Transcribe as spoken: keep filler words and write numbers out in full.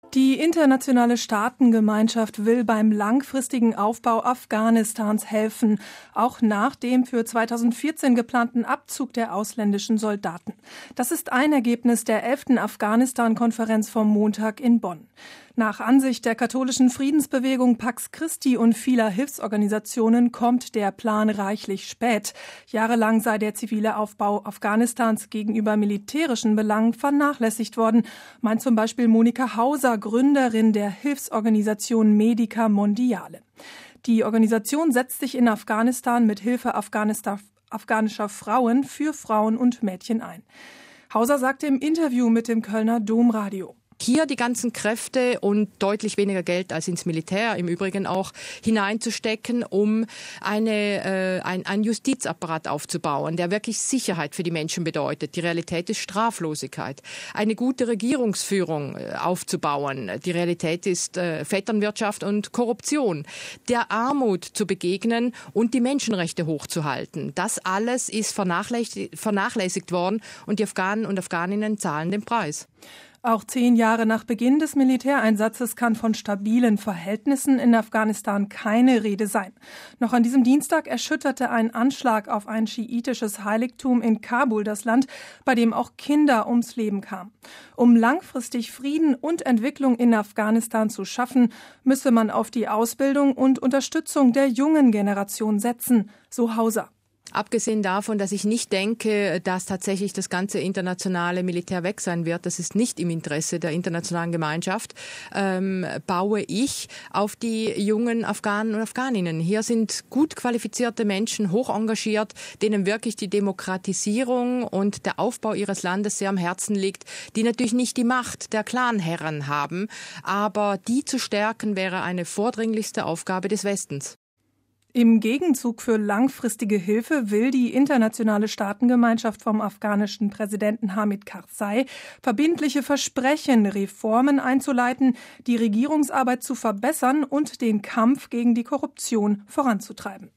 Die internationale Staatengemeinschaft will beim langfristigen Aufbau Afghanistans helfen, auch nach dem für zweitausendvierzehn geplanten Abzug der ausländischen Soldaten. Das ist ein Ergebnis der elften Afghanistan-Konferenz vom Montag in Bonn. Nach Ansicht der katholischen Friedensbewegung Pax Christi und vieler Hilfsorganisationen kommt der Plan reichlich spät. Jahrelang sei der zivile Aufbau Afghanistans gegenüber militärischen Belangen vernachlässigt worden, meint zum Beispiel Monika Hauser, Gründerin der Hilfsorganisation Medica Mondiale. Die Organisation setzt sich in Afghanistan mit Hilfe Afghanistan, afghanischer Frauen für Frauen und Mädchen ein. Hauser sagte im Interview mit dem Kölner Domradio: Hier die ganzen Kräfte und deutlich weniger Geld als ins Militär im Übrigen auch hineinzustecken, um eine, äh, ein, einen Justizapparat aufzubauen, der wirklich Sicherheit für die Menschen bedeutet. Die Realität ist Straflosigkeit. Eine gute Regierungsführung äh, aufzubauen. Die Realität ist äh, Vetternwirtschaft und Korruption. Der Armut zu begegnen und die Menschenrechte hochzuhalten. Das alles ist vernachlässigt, vernachlässigt worden und die Afghanen und Afghaninnen zahlen den Preis. Auch zehn Jahre nach Beginn des Militäreinsatzes kann von stabilen Verhältnissen in Afghanistan keine Rede sein. Noch an diesem Dienstag erschütterte ein Anschlag auf ein schiitisches Heiligtum in Kabul das Land, bei dem auch Kinder ums Leben kamen. Um langfristig Frieden und Entwicklung in Afghanistan zu schaffen, müsse man auf die Ausbildung und Unterstützung der jungen Generation setzen, so Hauser. Abgesehen davon, dass ich nicht denke, dass tatsächlich das ganze internationale Militär weg sein wird, das ist nicht im Interesse der internationalen Gemeinschaft, ähm, baue ich auf die jungen Afghanen und Afghaninnen. Hier sind gut qualifizierte Menschen, hoch engagiert, denen wirklich die Demokratisierung und der Aufbau ihres Landes sehr am Herzen liegt, die natürlich nicht die Macht der Clanherren haben, aber die zu stärken wäre eine vordringlichste Aufgabe des Westens. Im Gegenzug für langfristige Hilfe will die internationale Staatengemeinschaft vom afghanischen Präsidenten Hamid Karzai verbindliche Versprechen, Reformen einzuleiten, die Regierungsarbeit zu verbessern und den Kampf gegen die Korruption voranzutreiben.